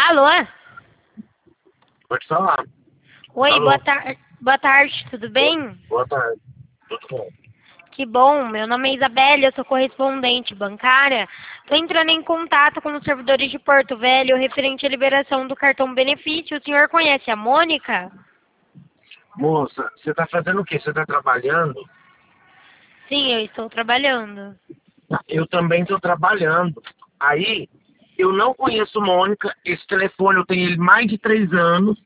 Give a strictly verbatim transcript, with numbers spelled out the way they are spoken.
Alô? Pode falar. Oi, Alô? boa, tar boa tarde, tudo bem? Boa tarde. Tudo bom? Que bom, meu nome é Isabelle, eu sou correspondente bancária. Estou entrando em contato com os servidores de Porto Velho referente à liberação do cartão benefício. O senhor conhece a Mônica? Moça, você tá fazendo o quê? Você tá trabalhando? Sim, eu estou trabalhando. Eu também tô trabalhando. Aí, eu não conheço Mônica, esse telefone eu tenho ele mais de três anos.